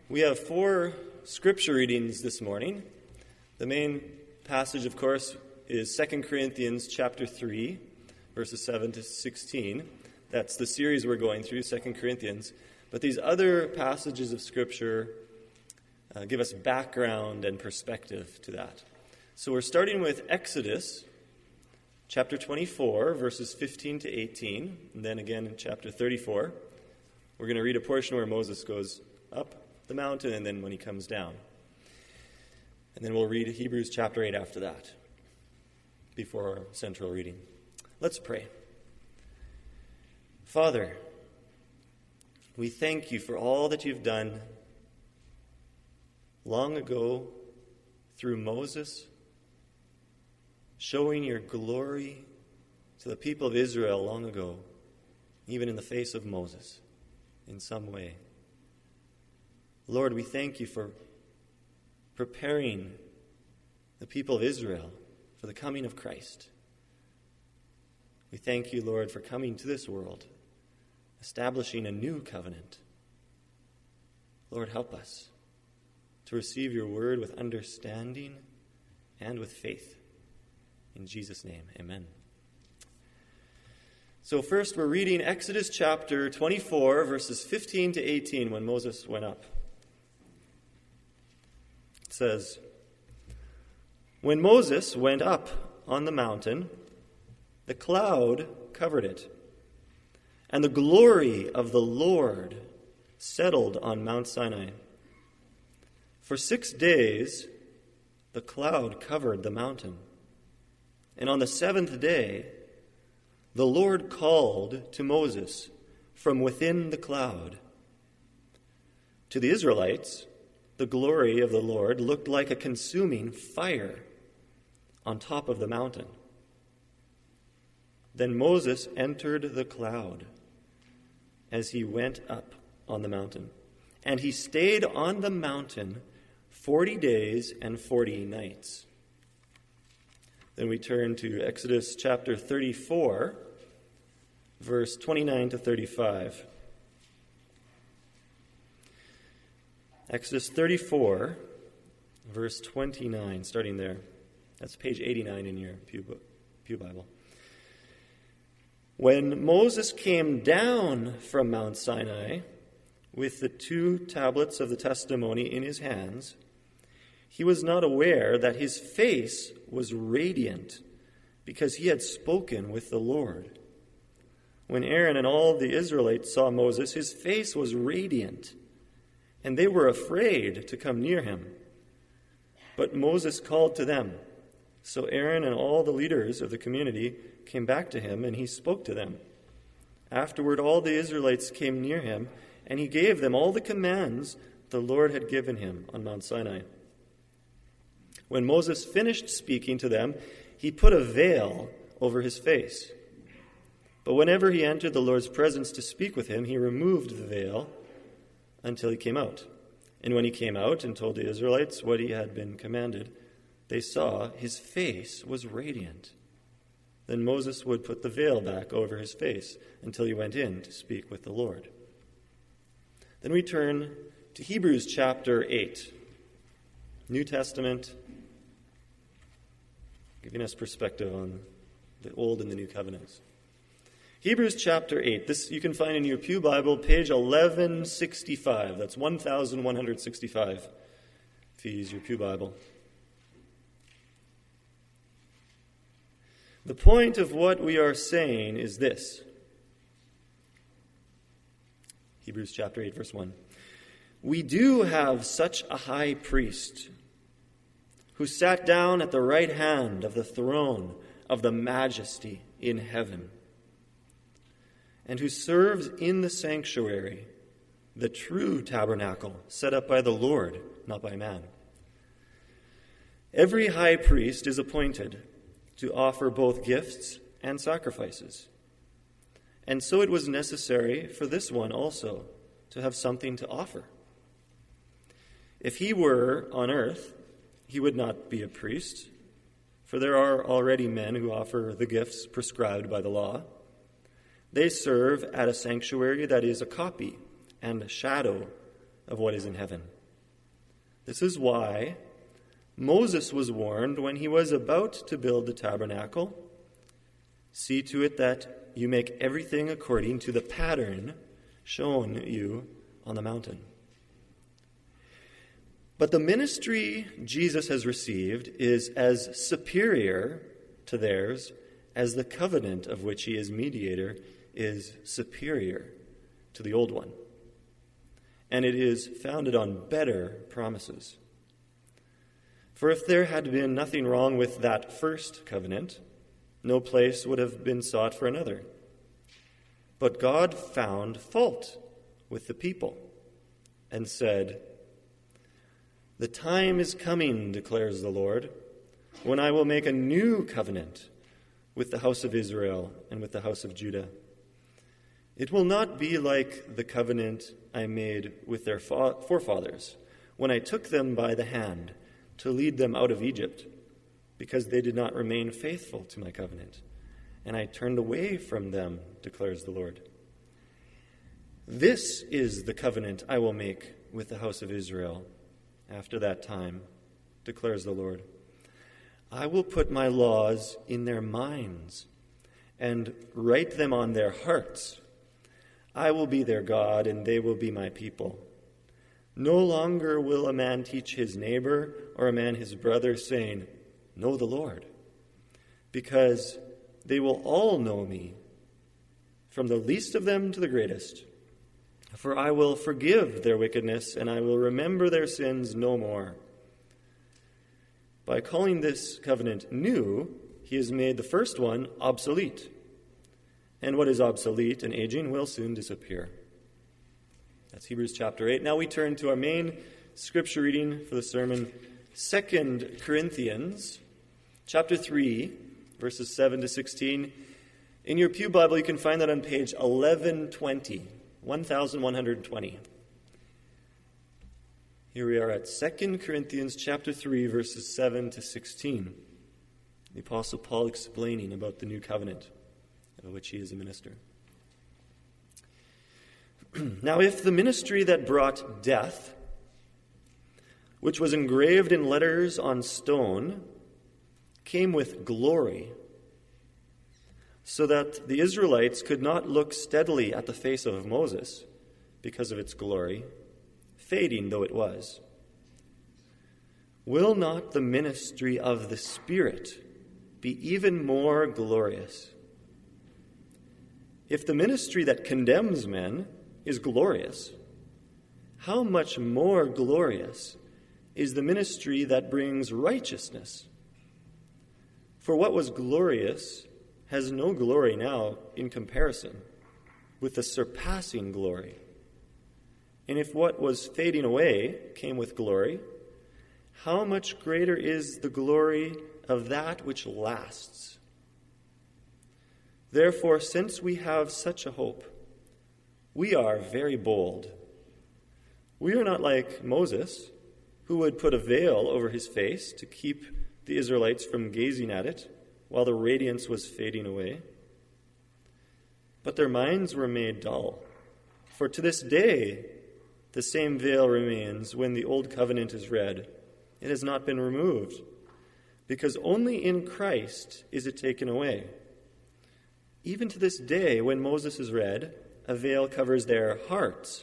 We have 4 scripture readings this morning. The main passage, of course, is 2 Corinthians chapter 3, verses 7 to 16. That's the series we're going through, 2 Corinthians. But these other passages of scripture give us background and perspective to that. So we're starting with Exodus chapter 24, verses 15 to 18. And then again in chapter 34, we're going to read a portion where Moses goes up the mountain and then when he comes down. And then we'll read Hebrews chapter 8 after that, before our central reading. Let's pray. Father, we thank you for all that you've done long ago through Moses, showing your glory to the people of Israel long ago, even in the face of Moses, in some way. Lord, we thank you for preparing the people of Israel for the coming of Christ. We thank you, Lord, for coming to this world, establishing a new covenant. Lord, help us to receive your word with understanding and with faith. In Jesus' name, amen. So first we're reading Exodus chapter 24, verses 15 to 18, when Moses went up. It says, "When Moses went up on the mountain, the cloud covered it, and the glory of the Lord settled on Mount Sinai. For 6 days the cloud covered the mountain, and on the 7th day the Lord called to Moses from within the cloud. To the Israelites, the glory of the Lord looked like a consuming fire on top of the mountain. Then Moses entered the cloud as he went up on the mountain, and he stayed on the mountain 40 days and 40 nights. Then we turn to Exodus chapter 34, verse 29 to 35. Exodus 34, verse 29, starting there. That's page 89 in your Pew Bible. "When Moses came down from Mount Sinai with the 2 tablets of the testimony in his hands, he was not aware that his face was radiant because he had spoken with the Lord. When Aaron and all the Israelites saw Moses, his face was radiant, and they were afraid to come near him. But Moses called to them. So Aaron and all the leaders of the community came back to him, and he spoke to them. Afterward, all the Israelites came near him, and he gave them all the commands the Lord had given him on Mount Sinai. When Moses finished speaking to them, he put a veil over his face. But whenever he entered the Lord's presence to speak with him, he removed the veil until he came out. And when he came out and told the Israelites what he had been commanded, they saw his face was radiant. Then Moses would put the veil back over his face until he went in to speak with the Lord." Then we turn to Hebrews chapter 8, New Testament, giving us perspective on the Old and the New Covenants. Hebrews chapter 8. This you can find in your Pew Bible, page 1165. That's 1165, if you use your Pew Bible. The point of what we are saying is this. Hebrews chapter 8, verse 1. "We do have such a high priest who sat down at the right hand of the throne of the majesty in heaven, and who serves in the sanctuary, the true tabernacle set up by the Lord, not by man. Every high priest is appointed to offer both gifts and sacrifices. And so it was necessary for this one also to have something to offer. If he were on earth, he would not be a priest, for there are already men who offer the gifts prescribed by the law. They serve at a sanctuary that is a copy and a shadow of what is in heaven. This is why Moses was warned when he was about to build the tabernacle, "See to it that you make everything according to the pattern shown you on the mountain." But the ministry Jesus has received is as superior to theirs as the covenant of which he is mediator is superior to the old one. And it is founded on better promises. For if there had been nothing wrong with that first covenant, no place would have been sought for another. But God found fault with the people and said, "The time is coming, declares the Lord, when I will make a new covenant with the house of Israel and with the house of Judah. It will not be like the covenant I made with their forefathers when I took them by the hand to lead them out of Egypt, because they did not remain faithful to my covenant, and I turned away from them, declares the Lord. This is the covenant I will make with the house of Israel after that time, declares the Lord. I will put my laws in their minds and write them on their hearts. I will be their God, and they will be my people. No longer will a man teach his neighbor or a man his brother, saying, 'Know the Lord,' because they will all know me, from the least of them to the greatest. For I will forgive their wickedness, and I will remember their sins no more. By calling this covenant new, he has made the first one obsolete. And what is obsolete and aging will soon disappear." That's Hebrews chapter 8. Now we turn to our main scripture reading for the sermon, 2 Corinthians chapter 3, verses 7 to 16. In your pew Bible, you can find that on page 1120, 1120. Here we are at 2 Corinthians chapter 3, verses 7 to 16. The Apostle Paul explaining about the new covenant, of which he is a minister. Now, if the ministry that brought death, which was engraved in letters on stone, came with glory, so that the Israelites could not look steadily at the face of Moses because of its glory, fading though it was, will not the ministry of the Spirit be even more glorious? If the ministry that condemns men is glorious, how much more glorious is the ministry that brings righteousness? For what was glorious has no glory now in comparison with the surpassing glory. And if what was fading away came with glory, how much greater is the glory of that which lasts? Therefore, since we have such a hope, we are very bold. We are not like Moses, who would put a veil over his face to keep the Israelites from gazing at it while the radiance was fading away. But their minds were made dull. For to this day, the same veil remains when the old covenant is read. It has not been removed, because only in Christ is it taken away. Even to this day, when Moses is read, a veil covers their hearts.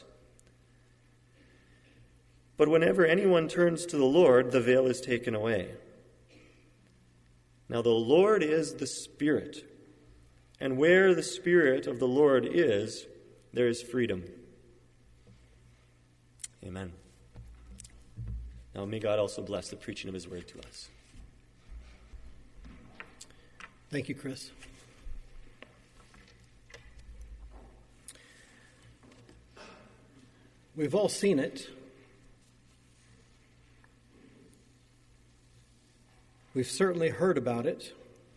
But whenever anyone turns to the Lord, the veil is taken away. Now the Lord is the Spirit, and where the Spirit of the Lord is, there is freedom. Amen. Now may God also bless the preaching of his word to us. Thank you, Chris. We've all seen it. We've certainly heard about it.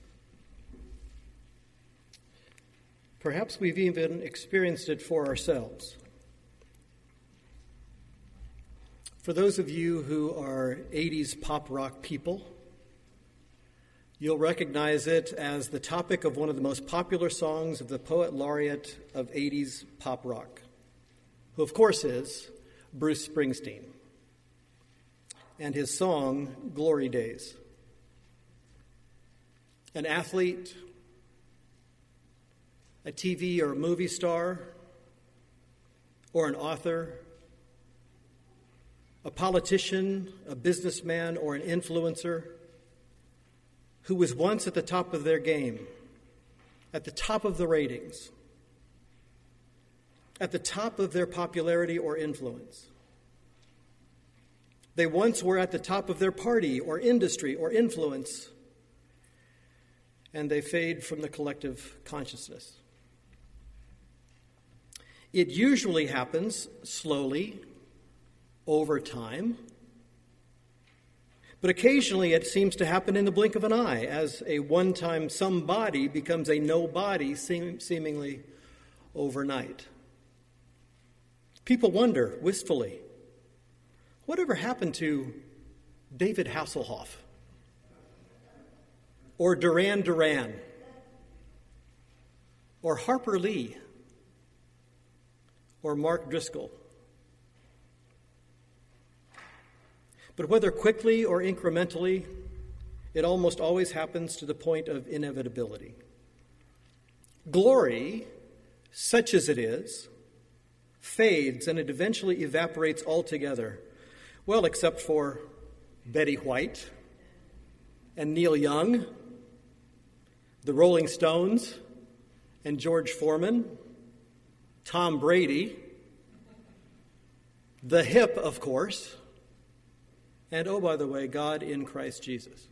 Perhaps we've even experienced it for ourselves. For those of you who are 80s pop rock people, you'll recognize it as the topic of one of the most popular songs of the poet laureate of 80s pop rock, who of course is Bruce Springsteen. and his song, Glory Days. An athlete, a TV or movie star, or an author, a politician, a businessman, or an influencer who was once at the top of their game, at the top of the ratings, at the top of their popularity or influence. They once were at the top of their party or industry or influence, and they fade from the collective consciousness. It usually happens slowly, over time, but occasionally it seems to happen in the blink of an eye, as a one-time somebody becomes a nobody seemingly overnight. People wonder, wistfully, whatever happened to David Hasselhoff? Or Duran Duran? Or Harper Lee? Or Mark Driscoll? But whether quickly or incrementally, it almost always happens to the point of inevitability. Glory, such as it is, fades and it eventually evaporates altogether. Well, except for Betty White and Neil Young, the Rolling Stones and George Foreman, Tom Brady, the Hip, of course, and, oh, by the way, God in Christ Jesus.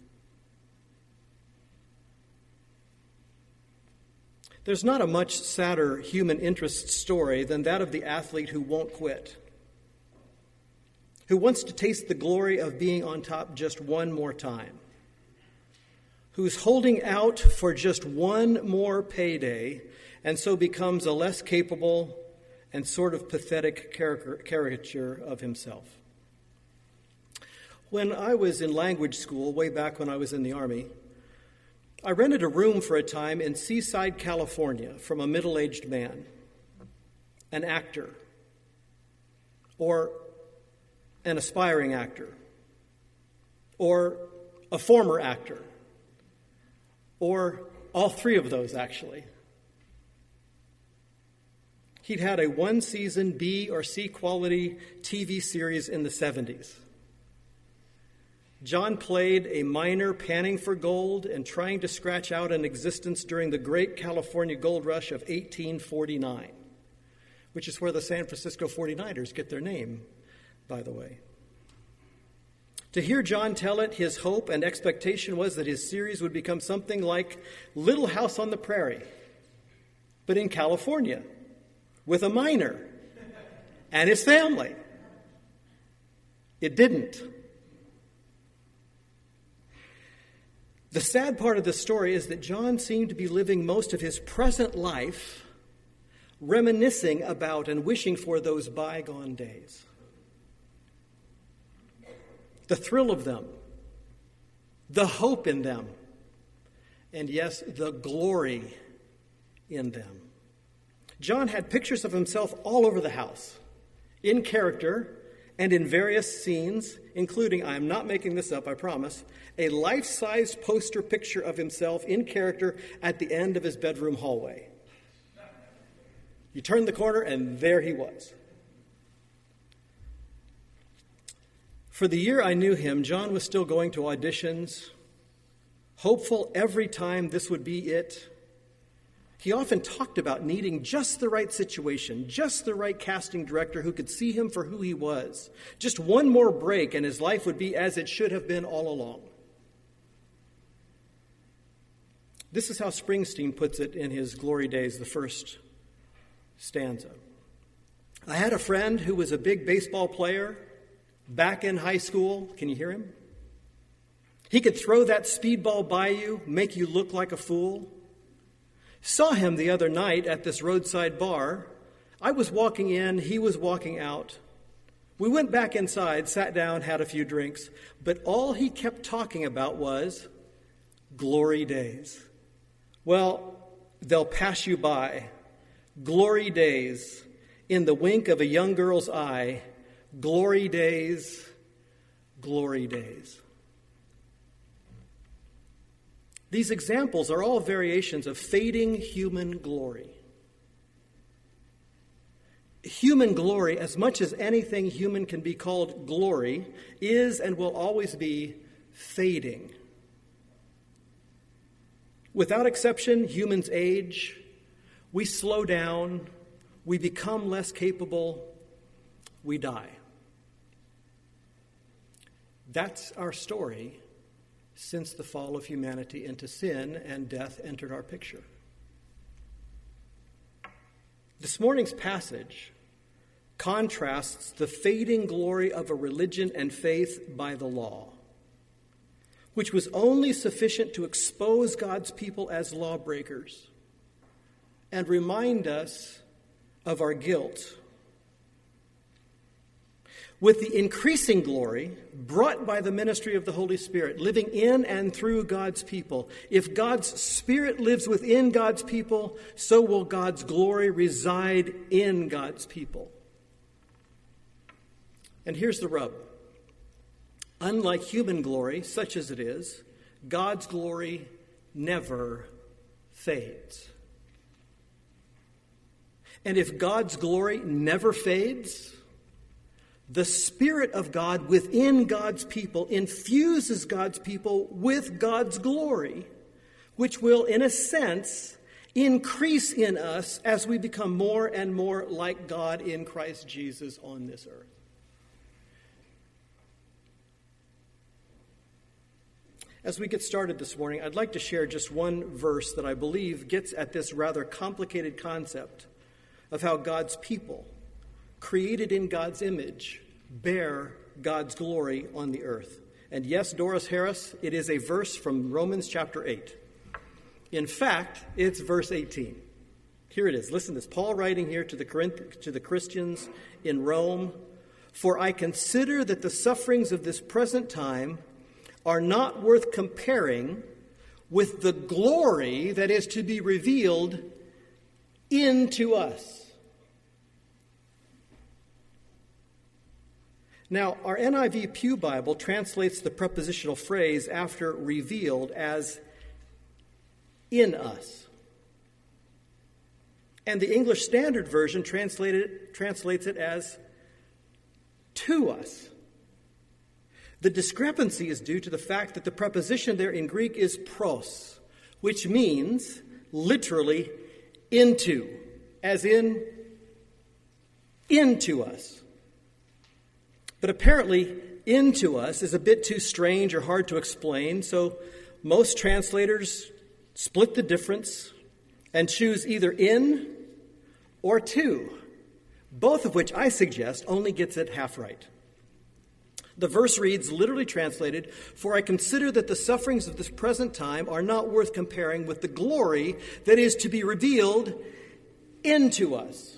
There's not a much sadder human interest story than that of the athlete who won't quit, who wants to taste the glory of being on top just one more time, who's holding out for just one more payday and so becomes a less capable and sort of pathetic caricature of himself. When I was in language school, way back when I was in the Army, I rented a room for a time in Seaside, California, from a middle-aged man, an actor, or an aspiring actor, or a former actor, or all three of those, actually. He'd had a one-season B or C quality TV series in the 70s. John played a miner panning for gold and trying to scratch out an existence during the great California gold rush of 1849, which is where the San Francisco 49ers get their name, by the way. To hear John tell it, his hope and expectation was that his series would become something like Little House on the Prairie, but in California, with a miner and his family. It didn't. The sad part of the story is that John seemed to be living most of his present life reminiscing about and wishing for those bygone days. The thrill of them, the hope in them, and yes, the glory in them. John had pictures of himself all over the house, in character and in various scenes, including, I am not making this up, I promise, a life-size poster picture of himself in character at the end of his bedroom hallway. You turn the corner, and there he was. For the year I knew him, John was still going to auditions, hopeful every time this would be it. He often talked about needing just the right situation, just the right casting director who could see him for who he was. Just one more break and his life would be as it should have been all along. This is how Springsteen puts it in his Glory Days, the first stanza. I had a friend who was a big baseball player back in high school. Can you hear him? He could throw that speedball by you, make you look like a fool. Saw him the other night at this roadside bar. I was walking in, he was walking out. We went back inside, sat down, had a few drinks, but all he kept talking about was glory days. Well, they'll pass you by. Glory days, in the wink of a young girl's eye. Glory days, glory days. These examples are all variations of fading human glory. Human glory, as much as anything human can be called glory, is and will always be fading. Without exception, humans age, we slow down, we become less capable, we die. That's our story since the fall of humanity into sin and death entered our picture. This morning's passage contrasts the fading glory of a religion and faith by the law, which was only sufficient to expose God's people as lawbreakers and remind us of our guilt, with the increasing glory brought by the ministry of the Holy Spirit, living in and through God's people. If God's Spirit lives within God's people, so will God's glory reside in God's people. And here's the rub. Unlike human glory, such as it is, God's glory never fades. And if God's glory never fades, the Spirit of God within God's people infuses God's people with God's glory, which will, in a sense, increase in us as we become more and more like God in Christ Jesus on this earth. As we get started this morning, I'd like to share just one verse that I believe gets at this rather complicated concept of how God's people, created in God's image, bear God's glory on the earth. And yes, Doris Harris, it is a verse from Romans chapter 8. In fact, it's verse 18. Here it is. Listen to this. Paul writing here to the Christians in Rome, "For I consider that the sufferings of this present time are not worth comparing with the glory that is to be revealed into us." Now, our NIV Pew Bible translates the prepositional phrase after revealed as in us. And the English Standard Version translates it as to us. The discrepancy is due to the fact that the preposition there in Greek is pros, which means literally into, as in into us. But apparently, into us is a bit too strange or hard to explain, so most translators split the difference and choose either in or to, both of which I suggest only gets it half right. The verse reads, literally translated, "For I consider that the sufferings of this present time are not worth comparing with the glory that is to be revealed into us."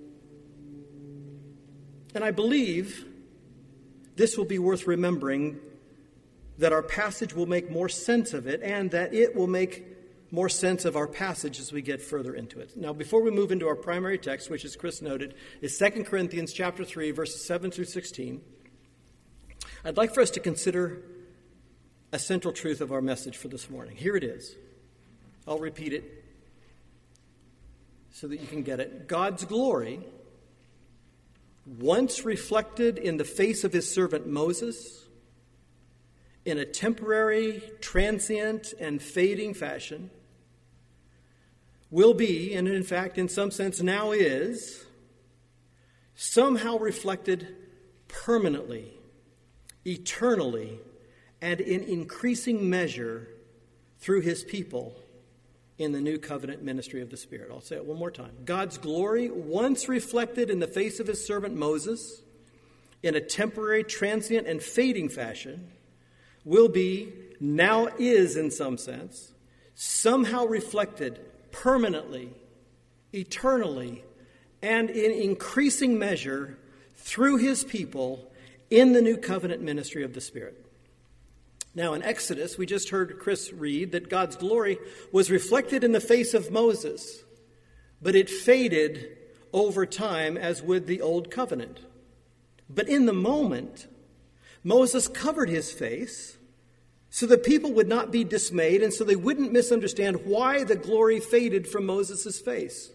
And I believe this will be worth remembering, that our passage will make more sense of it, and that it will make more sense of our passage as we get further into it. Now, before we move into our primary text, which, as Chris noted, is 2 Corinthians chapter 3, verses 7 through 16, I'd like for us to consider a central truth of our message for this morning. Here it is. I'll repeat it so that you can get it. God's glory, once reflected in the face of his servant Moses, in a temporary, transient, and fading fashion, will be, and in fact, in some sense now is, somehow reflected permanently, eternally, and in increasing measure through his people in the new covenant ministry of the Spirit. I'll say it one more time. God's glory, once reflected in the face of his servant Moses, in a temporary, transient, and fading fashion, will be, now is in some sense, somehow reflected permanently, eternally, and in increasing measure through his people in the new covenant ministry of the Spirit. Now, in Exodus, we just heard Chris read that God's glory was reflected in the face of Moses, but it faded over time as would the old covenant. But in the moment, Moses covered his face so that people would not be dismayed and so they wouldn't misunderstand why the glory faded from Moses' face.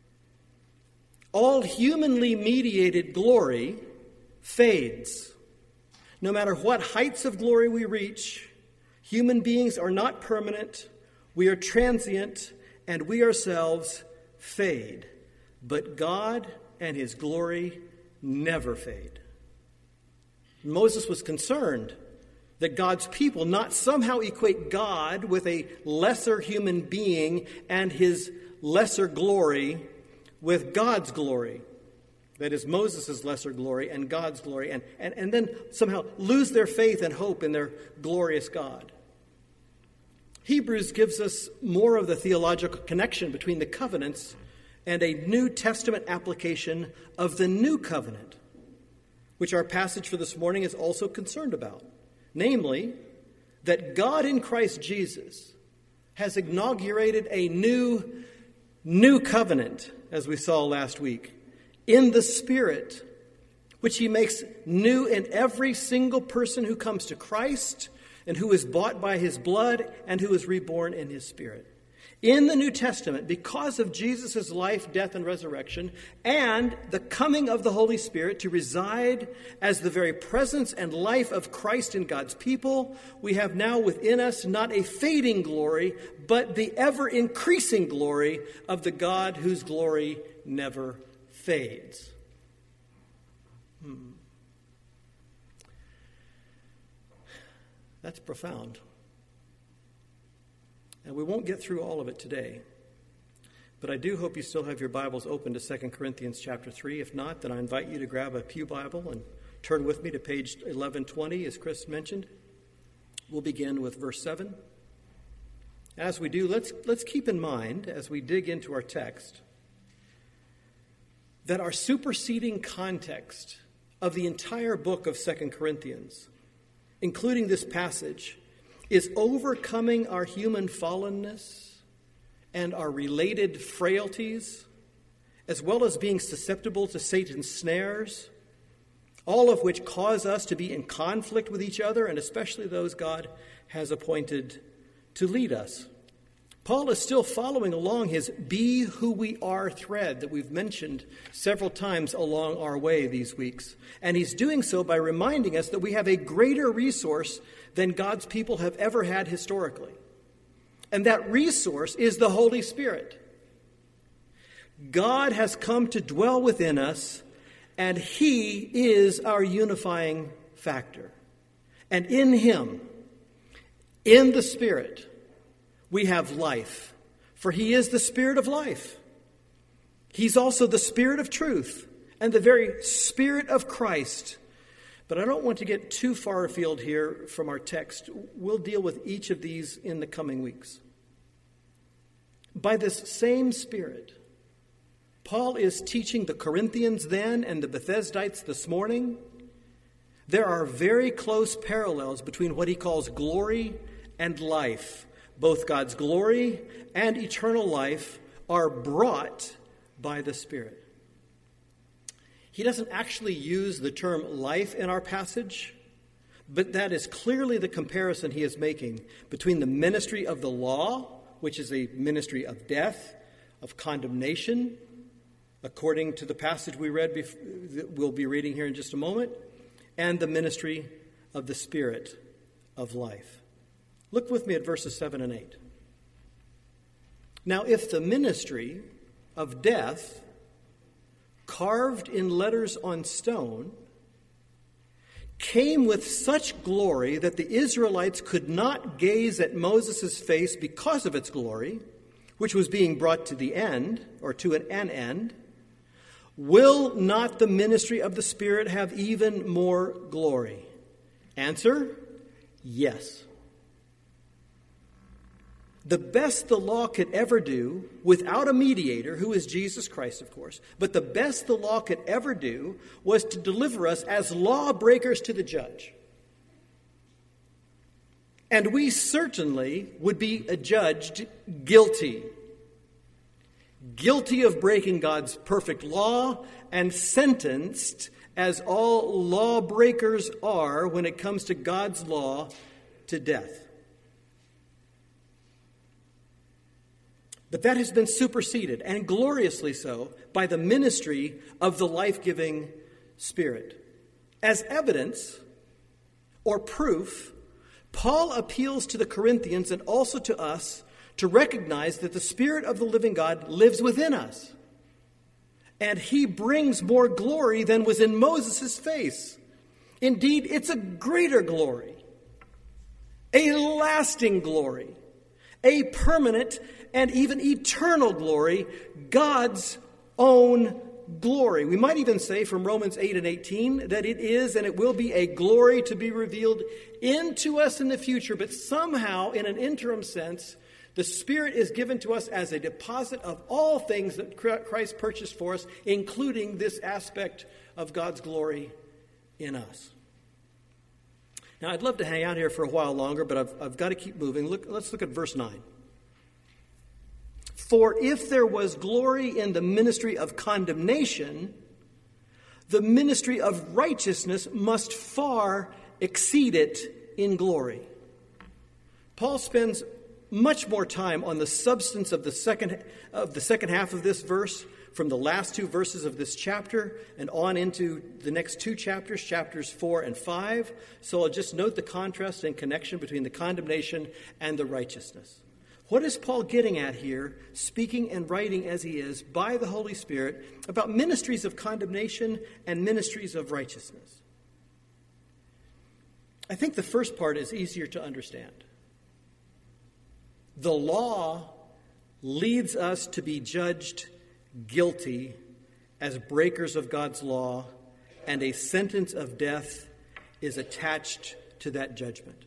All humanly mediated glory fades. No matter what heights of glory we reach, human beings are not permanent, we are transient, and we ourselves fade. But God and his glory never fade. Moses was concerned that God's people not somehow equate God with a lesser human being and his lesser glory with God's glory. That is Moses' lesser glory and God's glory, and then somehow lose their faith and hope in their glorious God. Hebrews gives us more of the theological connection between the covenants and a New Testament application of the new covenant, which our passage for this morning is also concerned about. Namely, that God in Christ Jesus has inaugurated a new covenant, as we saw last week, in the Spirit, which he makes new in every single person who comes to Christ and who is bought by his blood and who is reborn in his Spirit. In the New Testament, because of Jesus' life, death, and resurrection, and the coming of the Holy Spirit to reside as the very presence and life of Christ in God's people, we have now within us not a fading glory, but the ever-increasing glory of the God whose glory never fades. That's profound. And we won't get through all of it today. But I do hope you still have your Bibles open to 2 Corinthians chapter 3. If not, then I invite you to grab a pew Bible and turn with me to page 1120, as Chris mentioned. We'll begin with verse 7. As we do, let's keep in mind, as we dig into our text, that our superseding context of the entire book of 2 Corinthians, including this passage, is overcoming our human fallenness and our related frailties, as well as being susceptible to Satan's snares, all of which cause us to be in conflict with each other, and especially those God has appointed to lead us. Paul is still following along his be who we are thread that we've mentioned several times along our way these weeks. And he's doing so by reminding us that we have a greater resource than God's people have ever had historically. And that resource is the Holy Spirit. God has come to dwell within us, and he is our unifying factor. And in him, in the Spirit, we have life, for he is the Spirit of life. He's also the Spirit of truth and the very Spirit of Christ. But I don't want to get too far afield here from our text. We'll deal with each of these in the coming weeks. By this same Spirit, Paul is teaching the Corinthians then and the Bethesdites this morning. There are very close parallels between what he calls glory and life. Both God's glory and eternal life are brought by the Spirit. He doesn't actually use the term life in our passage, but that is clearly the comparison he is making between the ministry of the law, which is a ministry of death, of condemnation, according to the passage we read, that we'll be reading here in just a moment, and the ministry of the Spirit of life. Look with me at verses 7 and 8. Now, if the ministry of death, carved in letters on stone, came with such glory that the Israelites could not gaze at Moses' face because of its glory, which was being brought to the end, or to an end, will not the ministry of the Spirit have even more glory? Answer, yes. The best the law could ever do, without a mediator, who is Jesus Christ, of course, but the best the law could ever do was to deliver us as lawbreakers to the judge. And we certainly would be adjudged guilty of breaking God's perfect law and sentenced as all lawbreakers are when it comes to God's law, to death. But that has been superseded, and gloriously so, by the ministry of the life-giving Spirit. As evidence or proof, Paul appeals to the Corinthians and also to us to recognize that the Spirit of the living God lives within us. And he brings more glory than was in Moses' face. Indeed, it's a greater glory, a lasting glory, a permanent and even eternal glory, God's own glory. We might even say from Romans 8 and 18 that it is and it will be a glory to be revealed into us in the future, but somehow in an interim sense, the Spirit is given to us as a deposit of all things that Christ purchased for us, including this aspect of God's glory in us. Now, I'd love to hang out here for a while longer, but I've got to keep moving. Let's look at verse 9. For if there was glory in the ministry of condemnation, the ministry of righteousness must far exceed it in glory. Paul spends much more time on the substance of the second half of this verse, from the last two verses of this chapter and on into the next two chapters, chapters 4 and 5. So I'll just note the contrast and connection between the condemnation and the righteousness. What is Paul getting at here, speaking and writing as he is by the Holy Spirit about ministries of condemnation and ministries of righteousness? I think the first part is easier to understand. The law leads us to be judged guilty as breakers of God's law, and a sentence of death is attached to that judgment.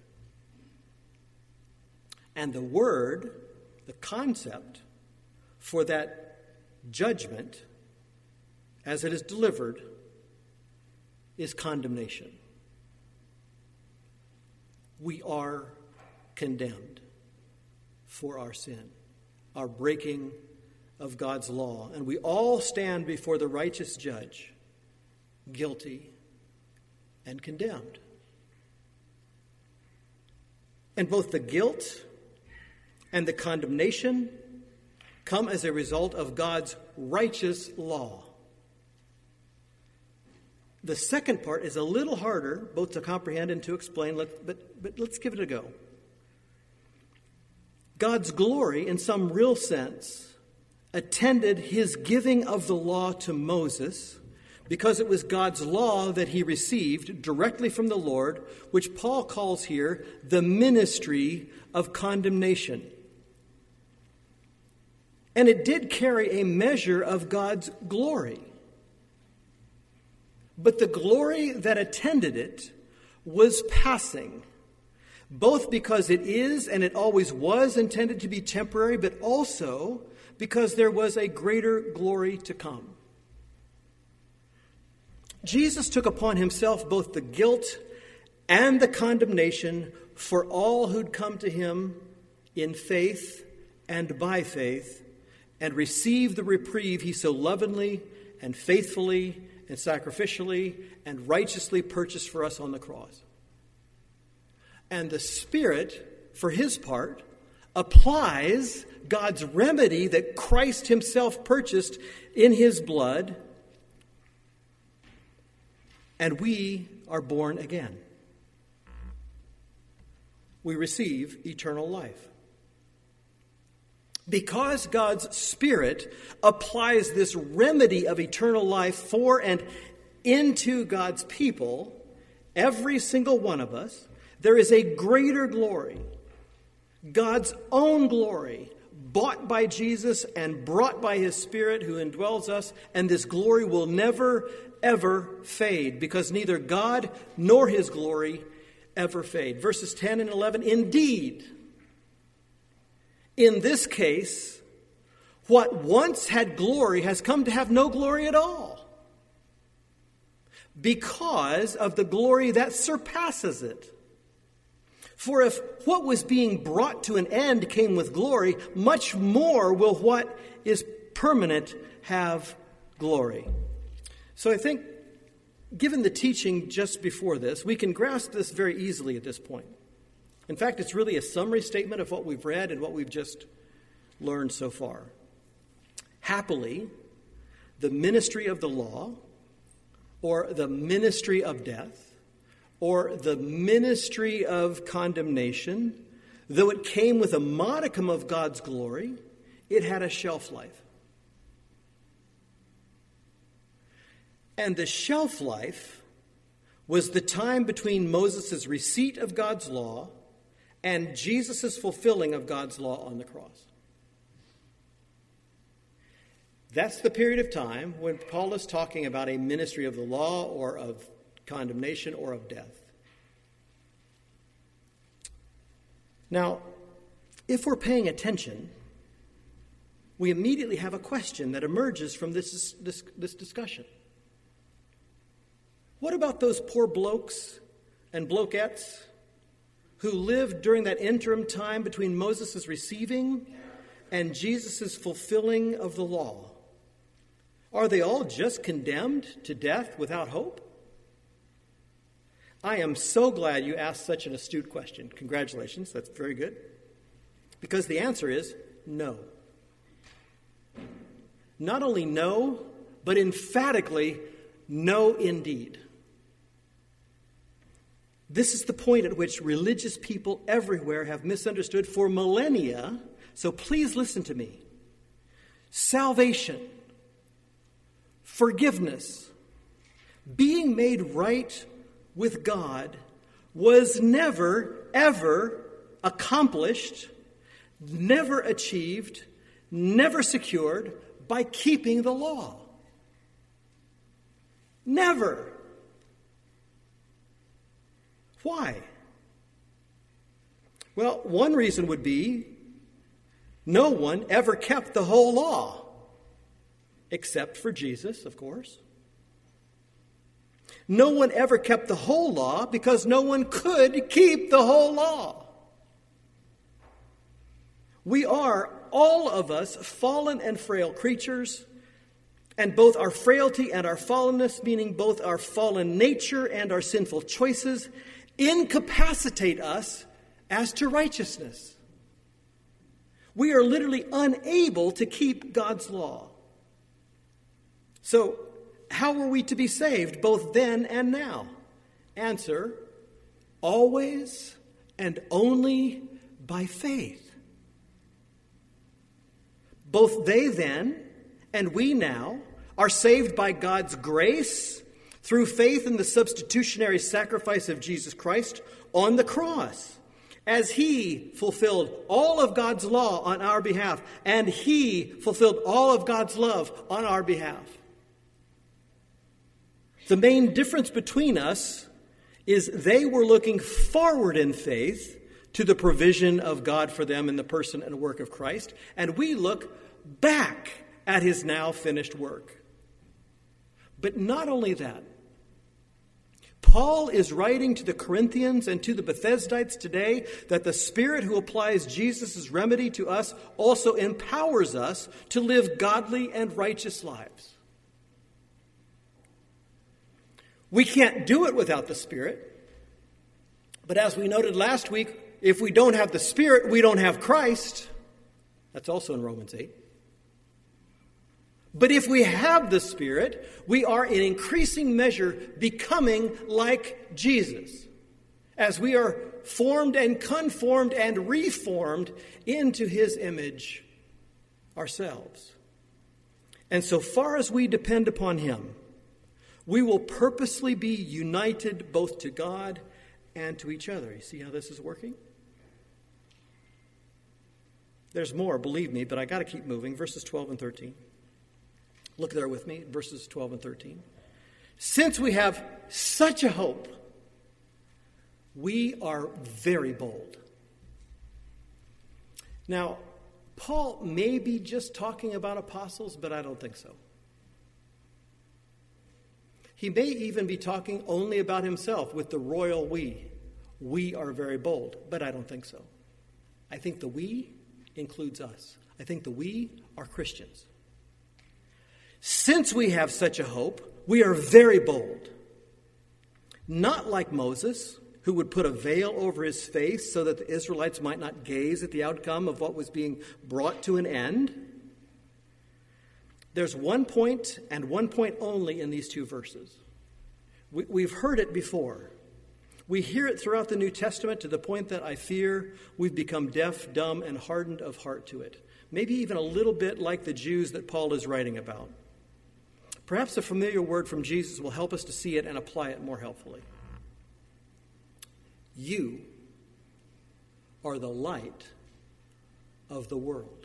And the word, the concept for that judgment, as it is delivered, is condemnation. We are condemned for our sin, our breaking of God's law. And we all stand before the righteous judge, guilty and condemned. And both the guilt and the condemnation come as a result of God's righteous law. The second part is a little harder both to comprehend and to explain, but let's give it a go. God's glory, in some real sense, attended his giving of the law to Moses because it was God's law that he received directly from the Lord, which Paul calls here the ministry of condemnation. And it did carry a measure of God's glory. But the glory that attended it was passing, both because it is and it always was intended to be temporary, but also because there was a greater glory to come. Jesus took upon himself both the guilt and the condemnation for all who'd come to him in faith and by faith and receive the reprieve he so lovingly and faithfully and sacrificially and righteously purchased for us on the cross. And the Spirit, for his part, applies God's remedy that Christ himself purchased in his blood, and we are born again. We receive eternal life. Because God's Spirit applies this remedy of eternal life for and into God's people, every single one of us, there is a greater glory, God's own glory, bought by Jesus and brought by his Spirit who indwells us, and this glory will never, ever fade, because neither God nor his glory ever fade. Verses 10 and 11, indeed, in this case, what once had glory has come to have no glory at all, because of the glory that surpasses it. For if what was being brought to an end came with glory, much more will what is permanent have glory. So I think given the teaching just before this, we can grasp this very easily at this point. In fact, it's really a summary statement of what we've read and what we've just learned so far. Happily, the ministry of the law, or the ministry of death, or the ministry of condemnation, though it came with a modicum of God's glory, it had a shelf life. And the shelf life was the time between Moses' receipt of God's law and Jesus' fulfilling of God's law on the cross. That's the period of time when Paul is talking about a ministry of the law or of condemnation or of death. Now, if we're paying attention, we immediately have a question that emerges from this discussion. What about those poor blokes and blokettes who lived during that interim time between Moses' receiving and Jesus' fulfilling of the law? Are they all just condemned to death without hope? I am so glad you asked such an astute question. Congratulations, that's very good. Because the answer is no. Not only no, but emphatically no indeed. This is the point at which religious people everywhere have misunderstood for millennia, so please listen to me. Salvation, forgiveness, being made right with God was never, ever accomplished, never achieved, never secured by keeping the law. Never. Why? Well, one reason would be no one ever kept the whole law, except for Jesus, of course. No one ever kept the whole law because no one could keep the whole law. We are, all of us, fallen and frail creatures, and both our frailty and our fallenness, meaning both our fallen nature and our sinful choices, incapacitate us as to righteousness. We are literally unable to keep God's law. So, how are we to be saved both then and now? Answer, always and only by faith. Both they then and we now are saved by God's grace through faith in the substitutionary sacrifice of Jesus Christ on the cross, as he fulfilled all of God's law on our behalf, and he fulfilled all of God's love on our behalf. The main difference between us is they were looking forward in faith to the provision of God for them in the person and work of Christ, and we look back at his now finished work. But not only that, Paul is writing to the Corinthians and to the Bethesdites today that the Spirit who applies Jesus' remedy to us also empowers us to live godly and righteous lives. We can't do it without the Spirit. But as we noted last week, if we don't have the Spirit, we don't have Christ. That's also in Romans 8. But if we have the Spirit, we are in increasing measure becoming like Jesus, as we are formed and conformed and reformed into his image ourselves. And so far as we depend upon him, we will purposely be united both to God and to each other. You see how this is working? There's more, believe me, but I got to keep moving. Verses 12 and 13. Look there with me, verses 12 and 13. Since we have such a hope, we are very bold. Now, Paul may be just talking about apostles, but I don't think so. He may even be talking only about himself with the royal we. We are very bold, but I don't think so. I think the we includes us. I think the we are Christians. Since we have such a hope, we are very bold. not like Moses, who would put a veil over his face so that the Israelites might not gaze at the outcome of what was being brought to an end. There's one point and one point only in these two verses. We've heard it before. We hear it throughout the New Testament to the point that I fear we've become deaf, dumb, and hardened of heart to it. Maybe even a little bit like the Jews that Paul is writing about. Perhaps a familiar word from Jesus will help us to see it and apply it more helpfully. You are the light of the world.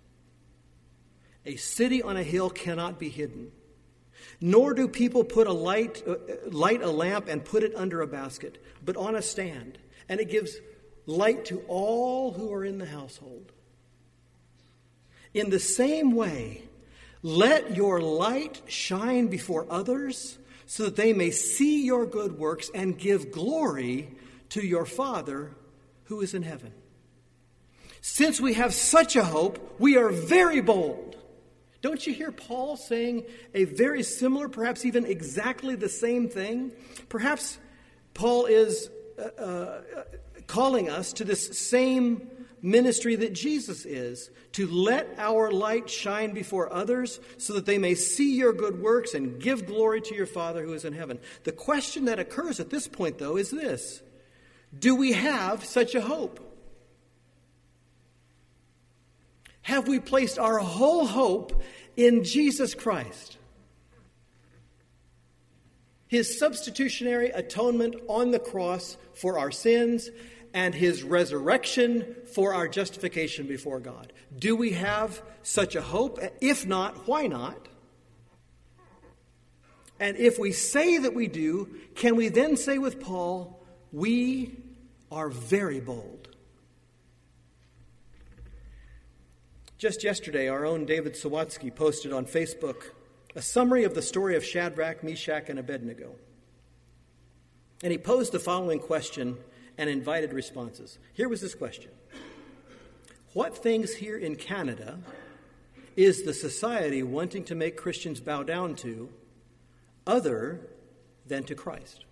A city on a hill cannot be hidden. Nor do people put light a lamp and put it under a basket, but on a stand. And it gives light to all who are in the household. In the same way, let your light shine before others so that they may see your good works and give glory to your Father who is in heaven. Since we have such a hope, we are very bold. Don't you hear Paul saying a very similar, perhaps even exactly the same thing? Perhaps Paul is calling us to this same ministry that Jesus is, to let our light shine before others so that they may see your good works and give glory to your Father who is in heaven. The question that occurs at this point, though, is this: do we have such a hope? Have we placed our whole hope in Jesus Christ? His substitutionary atonement on the cross for our sins and his resurrection for our justification before God. Do we have such a hope? If not, why not? And if we say that we do, can we then say with Paul, we are very bold? Just yesterday, our own David Sawatsky posted on Facebook a summary of the story of Shadrach, Meshach, and Abednego. And he posed the following question and invited responses. Here was his question: what things here in Canada is the society wanting to make Christians bow down to other than to Christ?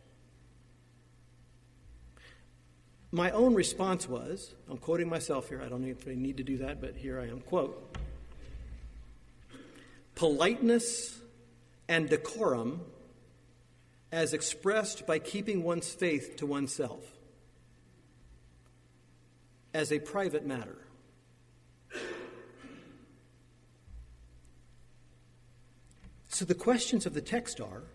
My own response was, I'm quoting myself here, I don't need to do that, but here I am, quote, politeness and decorum as expressed by keeping one's faith to oneself as a private matter. So the questions of the text are,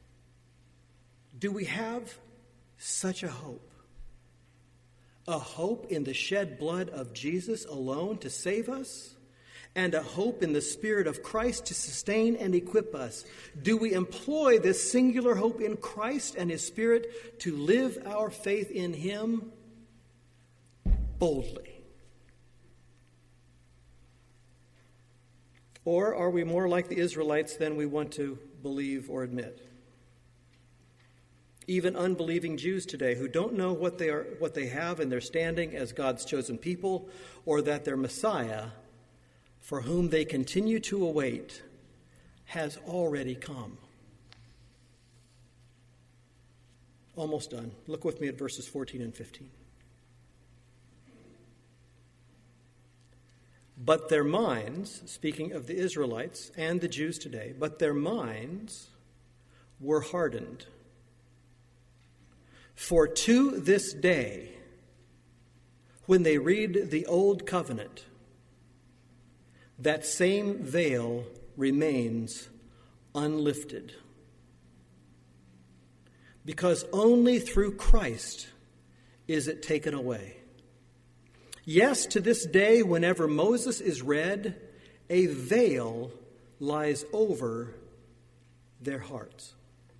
do we have such a hope? A hope in the shed blood of Jesus alone to save us, and a hope in the Spirit of Christ to sustain and equip us? Do we employ this singular hope in Christ and his Spirit to live our faith in him boldly? Or are we more like the Israelites than we want to believe or admit? Even unbelieving Jews today who don't know what they have in their standing as God's chosen people, or that their Messiah, for whom they continue to await, has already come. Almost done. Look with me at verses 14 and 15. But their minds, speaking of the Israelites and the Jews today, but their minds were hardened. For to this day, when they read the Old Covenant, that same veil remains unlifted. Because only through Christ is it taken away. Yes, to this day, whenever Moses is read, a veil lies over their hearts.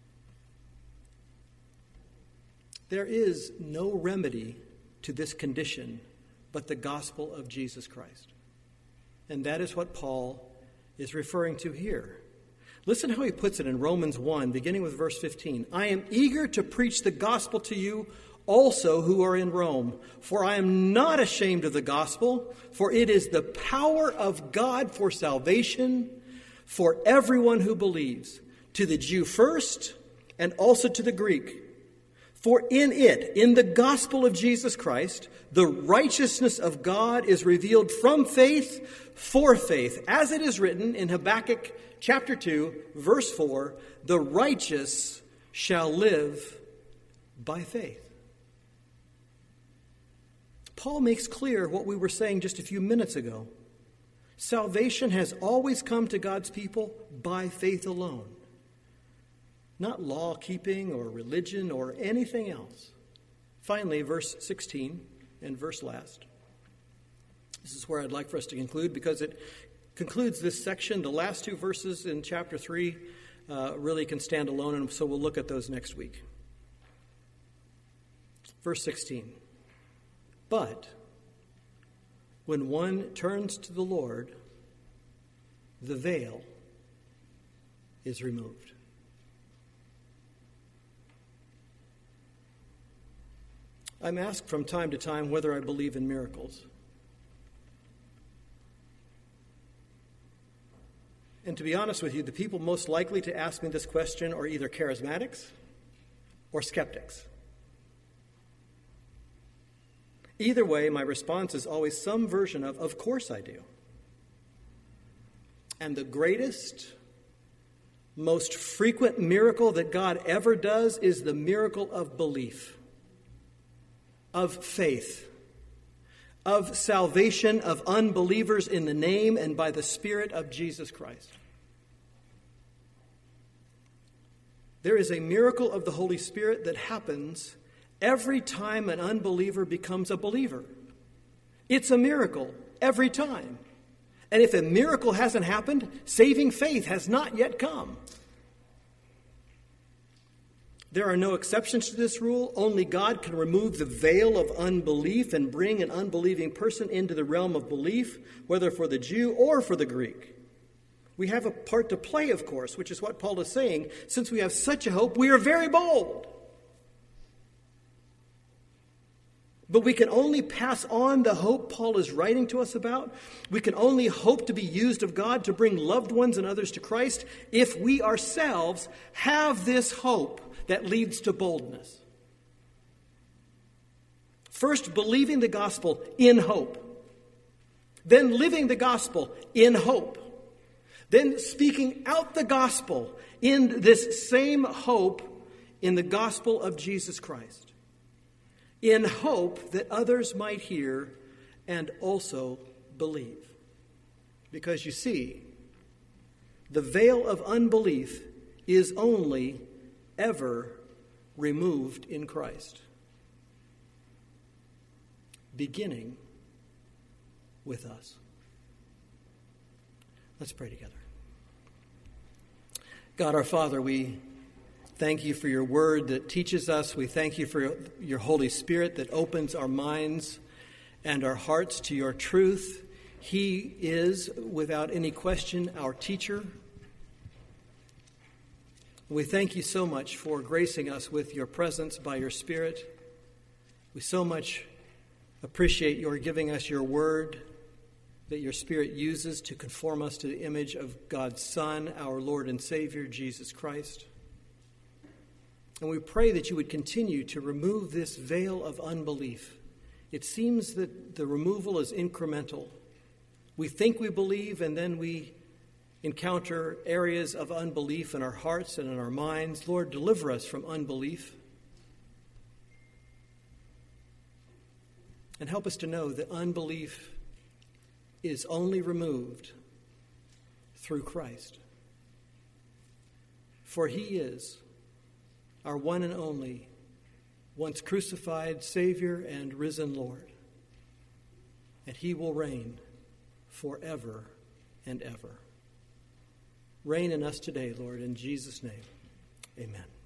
There is no remedy to this condition but the gospel of Jesus Christ. And that is what Paul is referring to here. Listen how he puts it in Romans 1, beginning with verse 15. I am eager to preach the gospel to you also who are in Rome, for I am not ashamed of the gospel, for it is the power of God for salvation for everyone who believes, to the Jew first and also to the Greek. For in it, in the gospel of Jesus Christ, the righteousness of God is revealed from faith for faith. As it is written in Habakkuk chapter 2, verse 4, the righteous shall live by faith. Paul makes clear what we were saying just a few minutes ago. Salvation has always come to God's people by faith alone. Not law-keeping or religion or anything else. Finally, verse 16 and verse last. This is where I'd like for us to conclude because it concludes this section. The last two verses in chapter 3 really can stand alone, and so we'll look at those next week. Verse 16. But when one turns to the Lord, the veil is removed. I'm asked from time to time whether I believe in miracles. And to be honest with you, the people most likely to ask me this question are either charismatics or skeptics. Either way, my response is always some version of course I do. And the greatest, most frequent miracle that God ever does is the miracle of belief, of faith, of salvation of unbelievers in the name and by the Spirit of Jesus Christ. There is a miracle of the Holy Spirit that happens every time an unbeliever becomes a believer. It's a miracle every time. And if a miracle hasn't happened, saving faith has not yet come. There are no exceptions to this rule. Only God can remove the veil of unbelief and bring an unbelieving person into the realm of belief, whether for the Jew or for the Greek. We have a part to play, of course, which is what Paul is saying. Since we have such a hope, we are very bold. But we can only pass on the hope Paul is writing to us about. We can only hope to be used of God to bring loved ones and others to Christ if we ourselves have this hope that leads to boldness. First, believing the gospel in hope. Then living the gospel in hope. Then speaking out the gospel in this same hope in the gospel of Jesus Christ. In hope that others might hear and also believe. Because you see, the veil of unbelief is only ever removed in Christ. Beginning with us. Let's pray together. God our Father, we thank you for your word that teaches us. We thank you for your Holy Spirit that opens our minds and our hearts to your truth. He is, without any question, our teacher. We thank you so much for gracing us with your presence by your Spirit. We so much appreciate your giving us your word that your Spirit uses to conform us to the image of God's Son, our Lord and Savior, Jesus Christ. And we pray that you would continue to remove this veil of unbelief. It seems that the removal is incremental. We think we believe, and then we encounter areas of unbelief in our hearts and in our minds. Lord, deliver us from unbelief. And help us to know that unbelief is only removed through Christ. For he is our one and only, once crucified Savior and risen Lord. And he will reign forever and ever. Reign in us today, Lord, in Jesus' name. Amen.